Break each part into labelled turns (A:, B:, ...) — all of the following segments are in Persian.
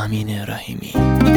A: امین رحیمی.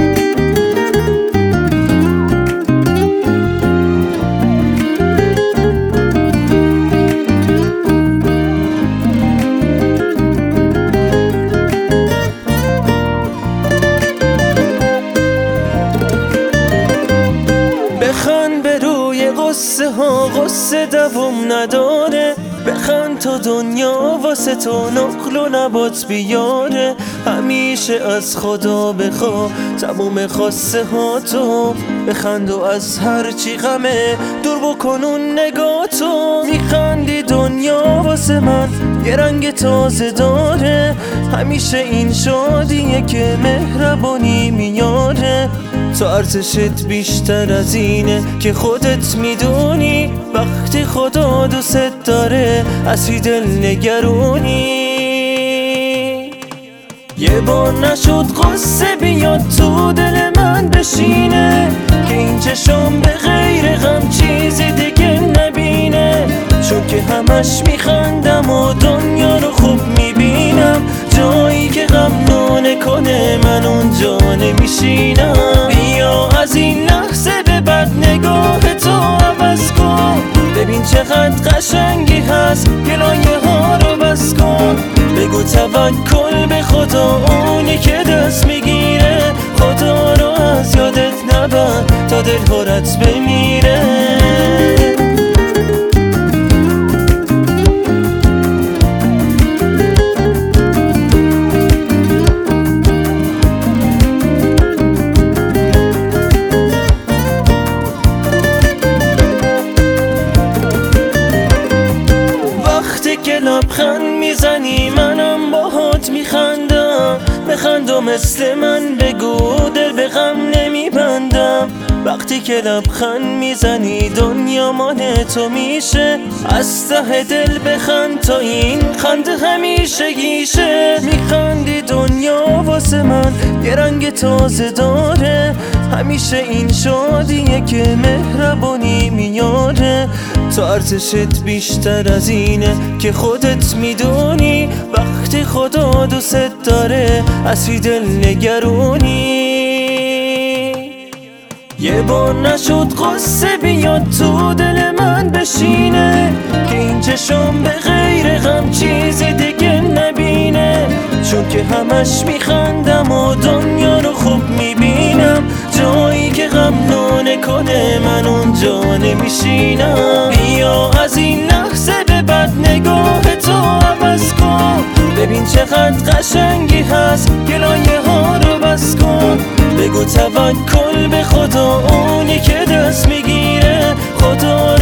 A: بخند به روی قصه ها، قصه دوام نداره. بخند تا دنیا واسه تو نقل و نبات بیاره. همیشه از خدا بخوا تموم خواسته ها تو. بخند و از هر چی غمه دور بکن اون نگاه تو. میخندی دنیا واسه من یه رنگ تازه داره. همیشه این شادیه که مهربانی میاره. تو ارزشت بیشتر از اینه که خودت میدونی. وقتی خدا دوست داره اصلی دل نگرونی. یه بار نشد قصه بیاد تو دل من بشینه، که این چشم به غیر غم چیزی دیگه نبینه. چون که همش میخندم و دنیا رو خوب میبینم. جایی که غم نکنه من اونجا نمیشینم. بیا از این لحظه به بعد نگاه تو عوض کن. ببین چقدر قشنگی هست، گلایه ها رو بس کن. بگو توکل به خدا اونی که دست میگیره. خدا رو از یادت نبر تا دل پرت بمیره. که لبخند میزنی منم باهات میخندم. بخند و مثل من بگو دل به غم نمیبندم. وقتی که لبخند میزنی دنیا مال تو میشه. از ته دل بخند تا این خنده همیشه گیشه. میخندی دنیا واسه من یه رنگ تازه داره. همیشه این شادیه که مهربانی میاره. تو ارزشت بیشتر از اینه که خودت میدونی. وقتی خدا دوست داره اصلی دل نگرونی. یه بار نشد قصه بیاد تو دل من بشینه، که این چشم به غیر غم چیزی دیگه نبینه. چون که همش میخندم و دنیا رو خوب میبینم. جایی که غم نکنه من اونجا نمیشینم. بیا از این لحظه به بعد نگاه تو عوض کن. ببین چقدر قشنگی هست، گلایه ها رو بس کن. بگو توکل به خدا اونی که دست میگیره. خدا